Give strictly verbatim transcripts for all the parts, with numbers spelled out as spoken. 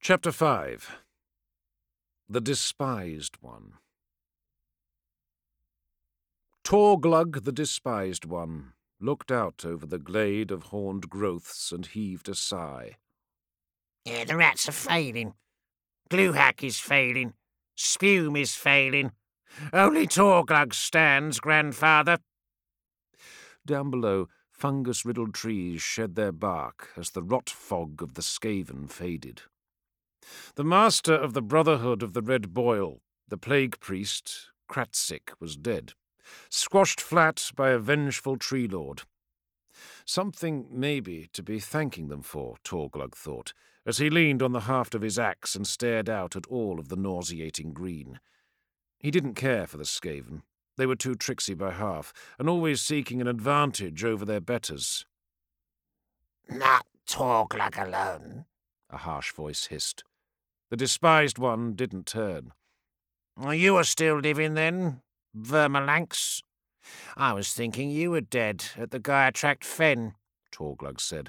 Chapter five. The Despised One. Torglug the Despised One looked out over the glade of horned growths and heaved a sigh. Yeah, the rats are failing. Gluhack is failing. Spume is failing. Only Torglug stands, grandfather. Down below, fungus-riddled trees shed their bark as the rot fog of the Skaven faded. The master of the Brotherhood of the Red Boil, the plague priest, Kratzik, was dead, squashed flat by a vengeful tree lord. Something, maybe, to be thanking them for, Torglug thought, as he leaned on the haft of his axe and stared out at all of the nauseating green. He didn't care for the Skaven. They were too tricksy by half, and always seeking an advantage over their betters. Not Torglug alone, a harsh voice hissed. The Despised One didn't turn. You are still living, then, Vermalanx? I was thinking you were dead at the Gyattracht Fen, Torglug said.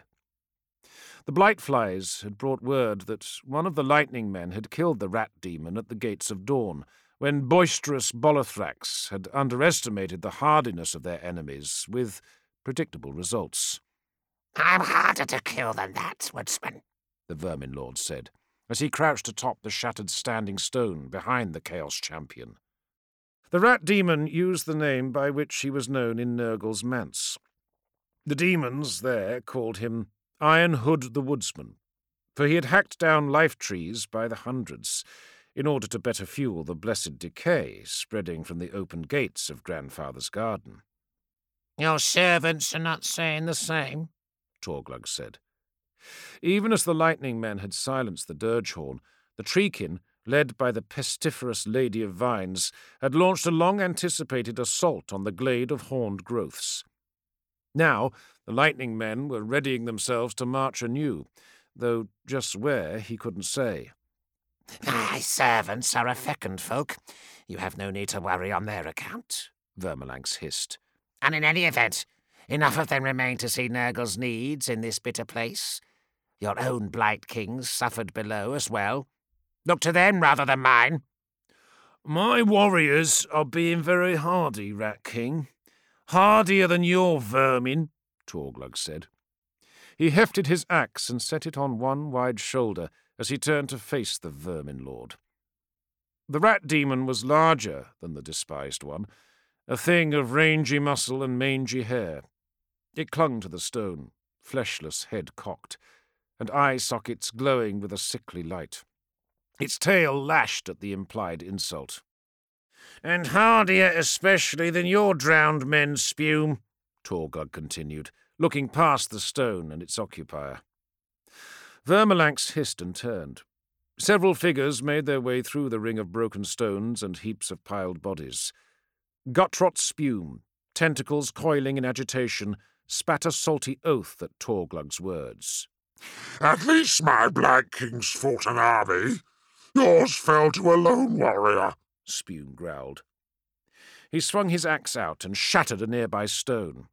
The Blightflies had brought word that one of the Lightning Men had killed the rat demon at the Gates of Dawn, when boisterous Bolothrax had underestimated the hardiness of their enemies, with predictable results. I'm harder to kill than that, Woodsman, the Vermin Lord said, as he crouched atop the shattered standing stone behind the Chaos Champion. The rat demon used the name by which he was known in Nurgle's manse. The demons there called him Iron Hood the Woodsman, for he had hacked down life trees by the hundreds, in order to better fuel the blessed decay spreading from the opened gates of Grandfather's garden. Your servants are not saying the same, Torglug said. Even as the Lightning Men had silenced the Dirgehorn, the Treekin, led by the pestiferous Lady of Vines, had launched a long-anticipated assault on the glade of horned growths. Now the Lightning Men were readying themselves to march anew, though just where he couldn't say. My servants are a fecund folk. You have no need to worry on their account, Vermalanx hissed. And in any event, enough of them remain to see Nurgle's needs in this bitter place. Your own Blight Kings suffered below as well. Look to them rather than mine. My warriors are being very hardy, Rat King. Hardier than your vermin, Torglug said. He hefted his axe and set it on one wide shoulder as he turned to face the Vermin Lord. The rat demon was larger than the Despised One, a thing of rangy muscle and mangy hair. It clung to the stone, fleshless head cocked, and eye sockets glowing with a sickly light. Its tail lashed at the implied insult. And hardier especially than your drowned men, Spume, Torglug continued, looking past the stone and its occupier. Vermalanx hissed and turned. Several figures made their way through the ring of broken stones and heaps of piled bodies. Gutrot Spume, tentacles coiling in agitation, spat a salty oath at Torglug's words. At least my Black Kings fought an army. Yours fell to a lone warrior, Spume growled. He swung his axe out and shattered a nearby stone.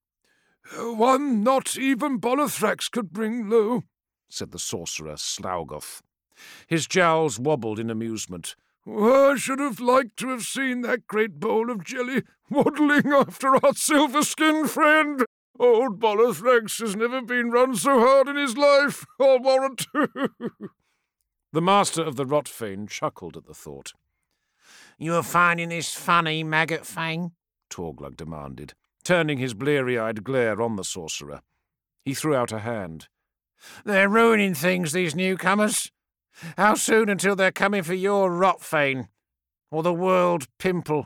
One not even Bolothrax could bring low, said the sorcerer Slaugoth. His jowls wobbled in amusement. I should have liked to have seen that great bowl of jelly waddling after our silver-skinned friend. Old Bolothrax has never been run so hard in his life, I'll warrant. The master of the Rotfane chuckled at the thought. You are finding this funny, Maggot Fang? Torglug demanded, turning his bleary-eyed glare on the sorcerer. He threw out a hand. They're ruining things, these newcomers. How soon until they're coming for your Rotfane, or the world pimple?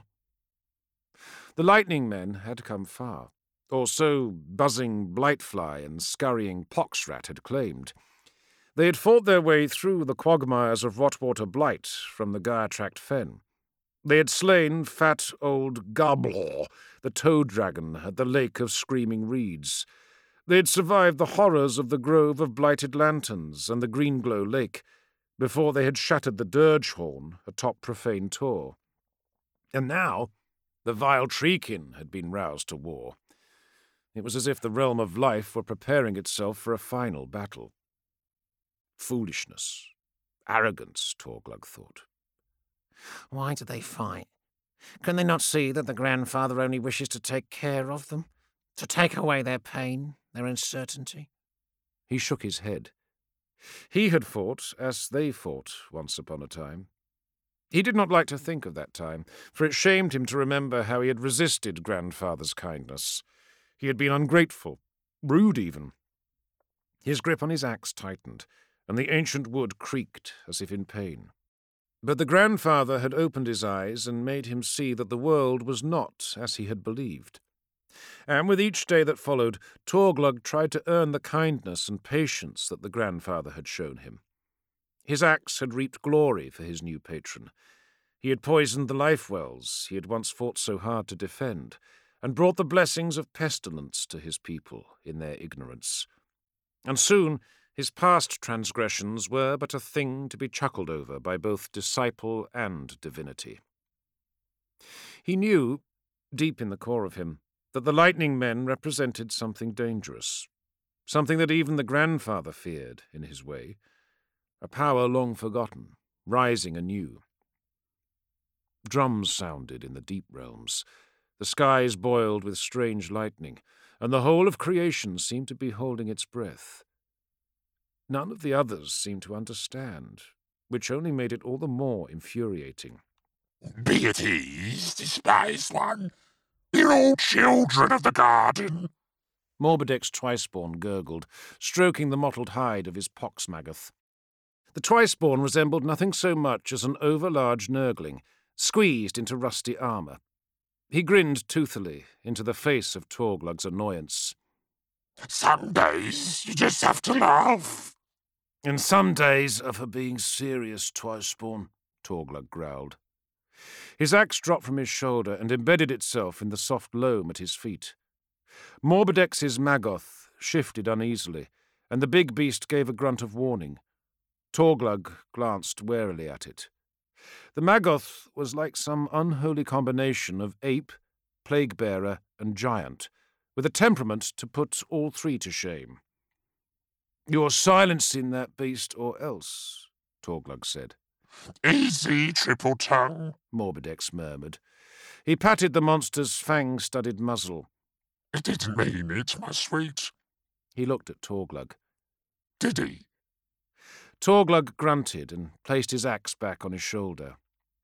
The Lightning Men had come far, or so buzzing Blightfly and scurrying Poxrat had claimed. They had fought their way through the quagmires of Rotwater Blight from the Gyattracht Fen. They had slain fat old Gablor, the toad dragon, at the Lake of Screaming Reeds. They had survived the horrors of the Grove of Blighted Lanterns and the Greenglow Lake, before they had shattered the Dirgehorn atop Profane Tor. And now the vile Treekin had been roused to war. It was as if the realm of life were preparing itself for a final battle. Foolishness. arrogance, Torglug thought. Why do they fight? Can they not see that the grandfather only wishes to take care of them? To take away their pain, their uncertainty? He shook his head. He had fought as they fought once upon a time. He did not like to think of that time, for it shamed him to remember how he had resisted grandfather's kindness. He had been ungrateful, rude even. His grip on his axe tightened, and the ancient wood creaked as if in pain. But the grandfather had opened his eyes and made him see that the world was not as he had believed. And with each day that followed, Torglug tried to earn the kindness and patience that the grandfather had shown him. His axe had reaped glory for his new patron. He had poisoned the life wells he had once fought so hard to defend, and brought the blessings of pestilence to his people in their ignorance. And soon his past transgressions were but a thing to be chuckled over by both disciple and divinity. He knew, deep in the core of him, that the Lightning Men represented something dangerous, something that even the grandfather feared in his way, a power long forgotten, rising anew. Drums sounded in the deep realms, the skies boiled with strange lightning, and the whole of creation seemed to be holding its breath. None of the others seemed to understand, which only made it all the more infuriating. Be at ease, despised one. You're all children of the garden. Morbedex Twiceborn gurgled, stroking the mottled hide of his poxmagath. The Twiceborn resembled nothing so much as an overlarge nurgling, squeezed into rusty armour. He grinned toothily into the face of Torglug's annoyance. Some days you just have to laugh. And some days are for being serious, Twiceborn, Torglug growled. His axe dropped from his shoulder and embedded itself in the soft loam at his feet. Morbedex's Maggoth shifted uneasily, and the big beast gave a grunt of warning. Torglug glanced warily at it. The Maggoth was like some unholy combination of ape, plague-bearer, and giant, with a temperament to put all three to shame. "You're silencing that beast or else," Torglug said. Easy, Triple Tongue, Morbedex murmured. He patted the monster's fang-studded muzzle. He didn't mean it, my sweet. He looked at Torglug. Did he? Torglug grunted and placed his axe back on his shoulder.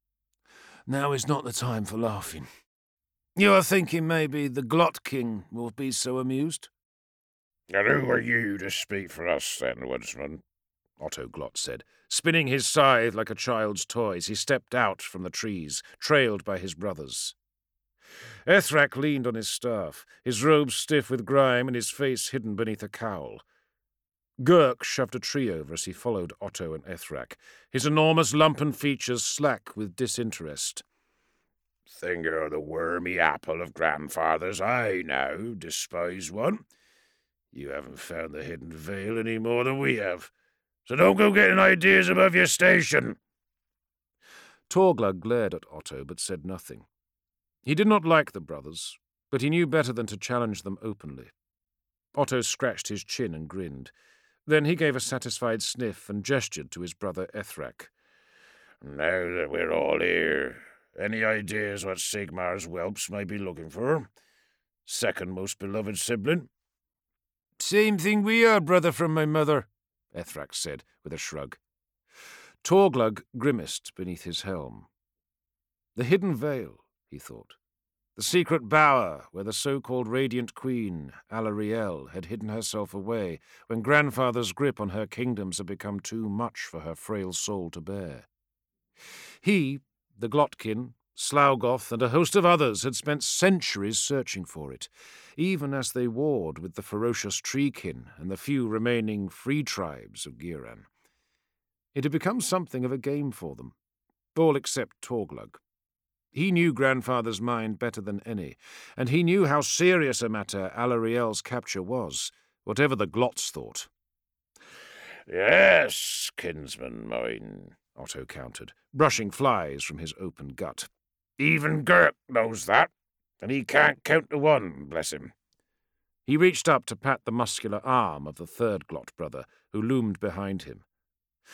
Now is not the time for laughing. You are thinking maybe the Glot King will be so amused? And who are you to speak for us, then, woodsman? Otto Glot said. Spinning his scythe like a child's toy as he stepped out from the trees, trailed by his brothers. Ethrak leaned on his staff, his robes stiff with grime and his face hidden beneath a cowl. Gurk shoved a tree over as he followed Otto and Ethrak, his enormous lumpen features slack with disinterest. Think you're the wormy apple of grandfather's eye now, despised one. You haven't found the hidden veil any more than we have, so don't go getting ideas above your station. Torglug glared at Otto but said nothing. He did not like the brothers, but he knew better than to challenge them openly. Otto scratched his chin and grinned. Then he gave a satisfied sniff and gestured to his brother Ethrak. Now that we're all here, any ideas what Sigmar's whelps might be looking for? Second most beloved sibling? Same thing we are, brother from my mother, Ethrak said with a shrug. Torglug grimaced beneath his helm. The hidden veil, he thought. The secret bower where the so-called Radiant Queen, Alarielle, had hidden herself away when grandfather's grip on her kingdoms had become too much for her frail soul to bear. He, the Glotkin, Slaugoth, and a host of others had spent centuries searching for it, even as they warred with the ferocious Treekin and the few remaining free tribes of Giran. It had become something of a game for them, all except Torglug. He knew grandfather's mind better than any, and he knew how serious a matter Alarielle's capture was, whatever the Glots thought. Yes, kinsman mine, Otto countered, brushing flies from his open gut. Even Gurk knows that, and he can't count to one, bless him. He reached up to pat the muscular arm of the third Glot brother, who loomed behind him.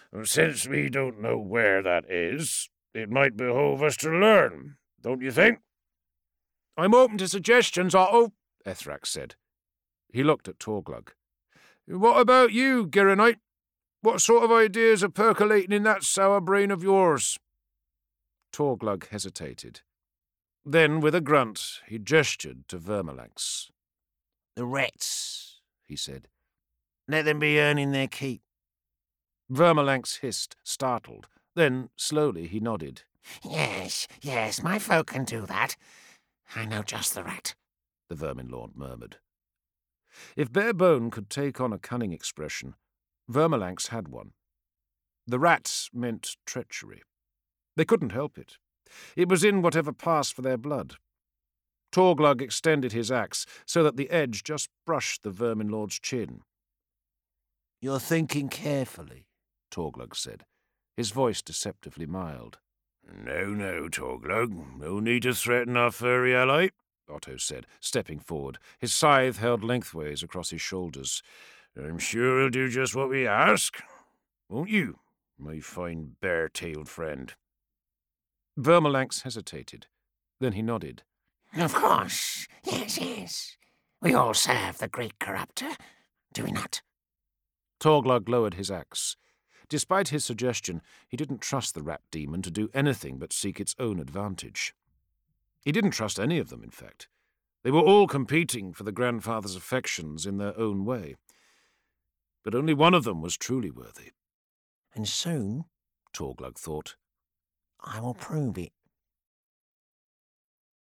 Since we don't know where that is, it might behove us to learn, don't you think? I'm open to suggestions, Otto, Ethrax said. He looked at Torglug. What about you, Gerenite? What sort of ideas are percolating in that sour brain of yours? Torglug hesitated. Then, with a grunt, he gestured to Vermalax. The rats, he said. Let them be earning their keep. Vermalax hissed, startled. Then, slowly, he nodded. Yes, yes, my folk can do that. I know just the rat, the Vermin Lord murmured. If Barebone could take on a cunning expression, Vermalax had one. The rats meant treachery. They couldn't help it. It was in whatever passed for their blood. Torglug extended his axe so that the edge just brushed the Vermin Lord's chin. You're thinking carefully, Torglug said, his voice deceptively mild. No, no, Torglug. No need to threaten our furry ally, Otto said, stepping forward, his scythe held lengthways across his shoulders. I'm sure he'll do just what we ask. Won't you, my fine bare-tailed friend? Vermalax hesitated. Then he nodded. Of course. Yes, yes. We all serve the great corruptor, do we not? Torglug lowered his axe. Despite his suggestion, he didn't trust the rat demon to do anything but seek its own advantage. He didn't trust any of them, in fact. They were all competing for the grandfather's affections in their own way. But only one of them was truly worthy. And soon, Torglug thought, I will prove it.